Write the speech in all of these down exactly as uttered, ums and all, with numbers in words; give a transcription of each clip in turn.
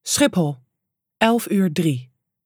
Schiphol, elf uur drie.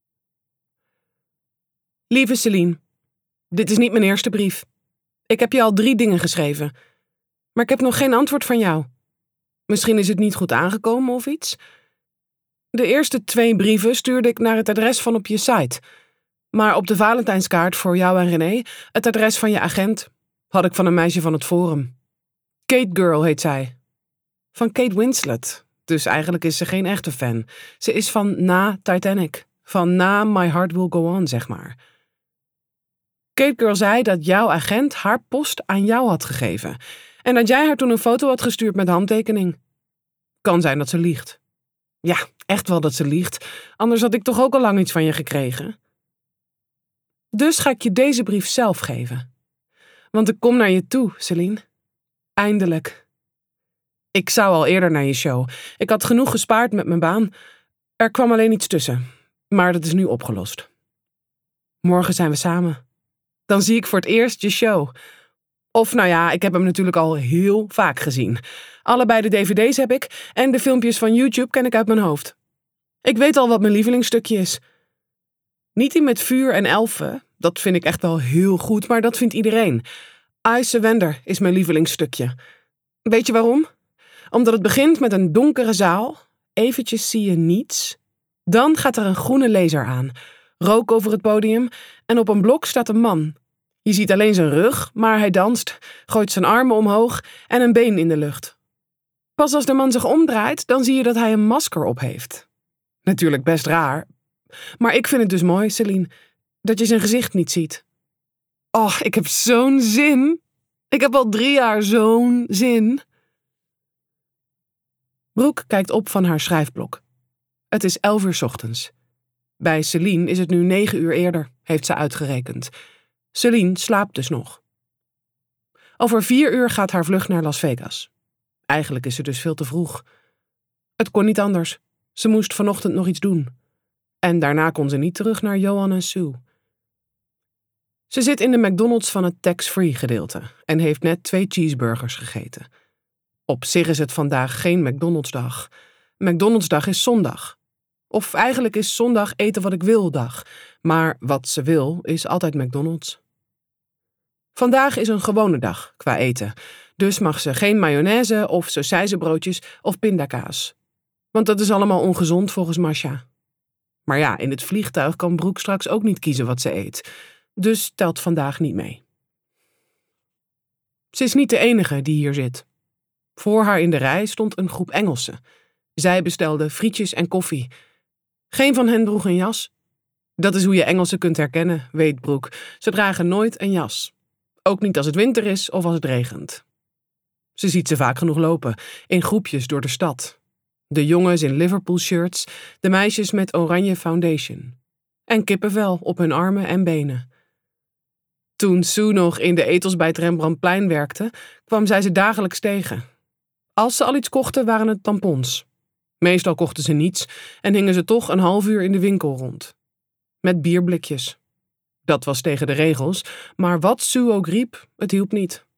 Lieve Celine, dit is niet mijn eerste brief. Ik heb je al drie dingen geschreven. Maar ik heb nog geen antwoord van jou. Misschien is het niet goed aangekomen of iets. De eerste twee brieven stuurde ik naar het adres van op je site. Maar op de Valentijnskaart voor jou en René, het adres van je agent, had ik van een meisje van het forum. Kate Girl heet zij. Van Kate Winslet. Dus eigenlijk is ze geen echte fan. Ze is van na Titanic. Van na My Heart Will Go On, zeg maar. Kate Girl zei dat jouw agent haar post aan jou had gegeven. En dat jij haar toen een foto had gestuurd met handtekening. Kan zijn dat ze liegt. Ja, echt wel dat ze liegt. Anders had ik toch ook al lang iets van je gekregen. Dus ga ik je deze brief zelf geven. Want ik kom naar je toe, Celine. Eindelijk. Ik zou al eerder naar je show. Ik had genoeg gespaard met mijn baan. Er kwam alleen iets tussen. Maar dat is nu opgelost. Morgen zijn we samen. Dan zie ik voor het eerst je show. Of nou ja, ik heb hem natuurlijk al heel vaak gezien. Allebei de D V D's heb ik en de filmpjes van YouTube ken ik uit mijn hoofd. Ik weet al wat mijn lievelingsstukje is. Niet die met vuur en elfen, dat vind ik echt wel heel goed, maar dat vindt iedereen. I Surrender is mijn lievelingsstukje. Weet je waarom? Omdat het begint met een donkere zaal, eventjes zie je niets. Dan gaat er een groene laser aan, rook over het podium en op een blok staat een man. Je ziet alleen zijn rug, maar hij danst, gooit zijn armen omhoog en een been in de lucht. Pas als de man zich omdraait, dan zie je dat hij een masker op heeft. Natuurlijk best raar. Maar ik vind het dus mooi, Celine, dat je zijn gezicht niet ziet. Oh, ik heb zo'n zin. Ik heb al drie jaar zo'n zin. Brooke kijkt op van haar schrijfblok. Het is elf uur 's ochtends. Bij Celine is het nu negen uur eerder, heeft ze uitgerekend. Celine slaapt dus nog. Over vier uur gaat haar vlucht naar Las Vegas. Eigenlijk is ze dus veel te vroeg. Het kon niet anders. Ze moest vanochtend nog iets doen. En daarna kon ze niet terug naar Johan en Sue. Ze zit in de McDonald's van het tax-free gedeelte en heeft net twee cheeseburgers gegeten. Op zich is het vandaag geen McDonald's-dag. McDonald's-dag is zondag. Of eigenlijk is zondag eten wat ik wil dag. Maar wat ze wil is altijd McDonald's. Vandaag is een gewone dag qua eten. Dus mag ze geen mayonaise of sausijzenbroodjes of pindakaas. Want dat is allemaal ongezond volgens Masha. Maar ja, in het vliegtuig kan Brooke straks ook niet kiezen wat ze eet. Dus telt vandaag niet mee. Ze is niet de enige die hier zit. Voor haar in de rij stond een groep Engelsen. Zij bestelden frietjes en koffie. Geen van hen droeg een jas. Dat is hoe je Engelsen kunt herkennen, weet Brooke. Ze dragen nooit een jas. Ook niet als het winter is of als het regent. Ze ziet ze vaak genoeg lopen, in groepjes door de stad. De jongens in Liverpool-shirts, de meisjes met oranje foundation. En kippenvel op hun armen en benen. Toen Sue nog in de etels bij het Rembrandtplein werkte, kwam zij ze dagelijks tegen. Als ze al iets kochten, waren het tampons. Meestal kochten ze niets en hingen ze toch een half uur in de winkel rond. Met bierblikjes. Dat was tegen de regels, maar wat Sue ook riep, het hielp niet.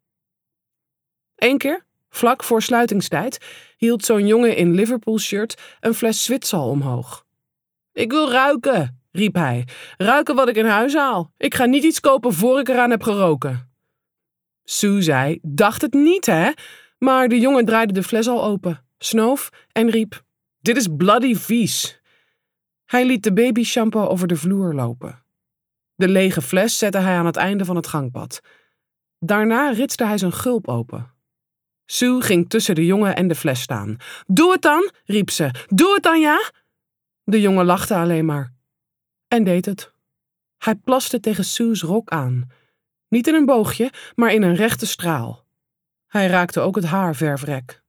Eén keer, vlak voor sluitingstijd, hield zo'n jongen in Liverpool-shirt een fles Zwitsal omhoog. Ik wil ruiken, riep hij. Ruiken wat ik in huis haal. Ik ga niet iets kopen voor ik eraan heb geroken. Sue zei, dacht het niet, hè? Maar de jongen draaide de fles al open, snoof en riep, dit is bloody vies. Hij liet de baby shampoo over de vloer lopen. De lege fles zette hij aan het einde van het gangpad. Daarna ritste hij zijn gulp open. Sue ging tussen de jongen en de fles staan. Doe het dan, riep ze. Doe het dan, ja? De jongen lachte alleen maar. En deed het. Hij plaste tegen Sue's rok aan. Niet in een boogje, maar in een rechte straal. Hij raakte ook het haarverfrek.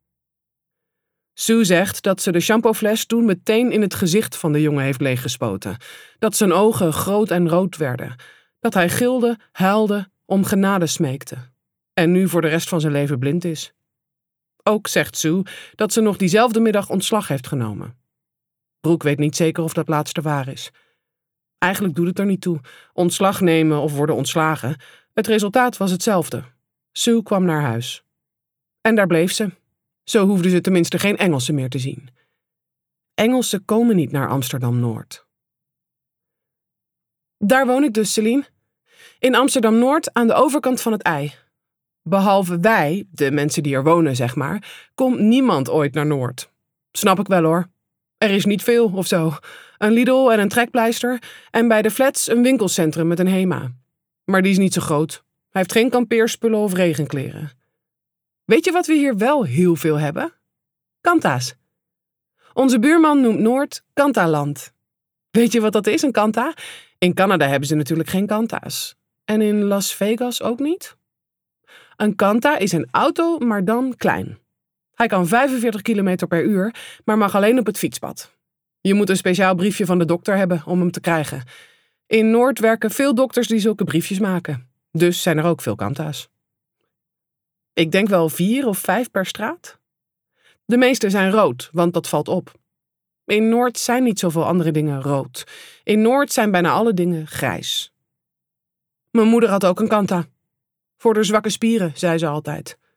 Sue zegt dat ze de shampoofles toen meteen in het gezicht van de jongen heeft leeggespoten. Dat zijn ogen groot en rood werden. Dat hij gilde, huilde, om genade smeekte. En nu voor de rest van zijn leven blind is. Ook zegt Sue dat ze nog diezelfde middag ontslag heeft genomen. Brooke weet niet zeker of dat laatste waar is. Eigenlijk doet het er niet toe. Ontslag nemen of worden ontslagen. Het resultaat was hetzelfde. Sue kwam naar huis. En daar bleef ze. Zo hoefde ze tenminste geen Engelsen meer te zien. Engelsen komen niet naar Amsterdam-Noord. Daar woon ik dus, Celine. In Amsterdam-Noord aan de overkant van het IJ. Behalve wij, de mensen die er wonen, zeg maar, komt niemand ooit naar Noord. Snap ik wel hoor. Er is niet veel of zo. Een Lidl en een trekpleister en bij de flats een winkelcentrum met een Hema. Maar die is niet zo groot. Hij heeft geen kampeerspullen of regenkleren. Weet je wat we hier wel heel veel hebben? Kanta's. Onze buurman noemt Noord Kantaland. Weet je wat dat is, een kanta? In Canada hebben ze natuurlijk geen kanta's. En in Las Vegas ook niet? Een kanta is een auto, maar dan klein. Hij kan vijfenveertig kilometer per uur, maar mag alleen op het fietspad. Je moet een speciaal briefje van de dokter hebben om hem te krijgen. In Noord werken veel dokters die zulke briefjes maken. Dus zijn er ook veel kanta's. Ik denk wel vier of vijf per straat. De meeste zijn rood, want dat valt op. In Noord zijn niet zoveel andere dingen rood. In Noord zijn bijna alle dingen grijs. Mijn moeder had ook een kanta. Voor de zwakke spieren, zei ze altijd.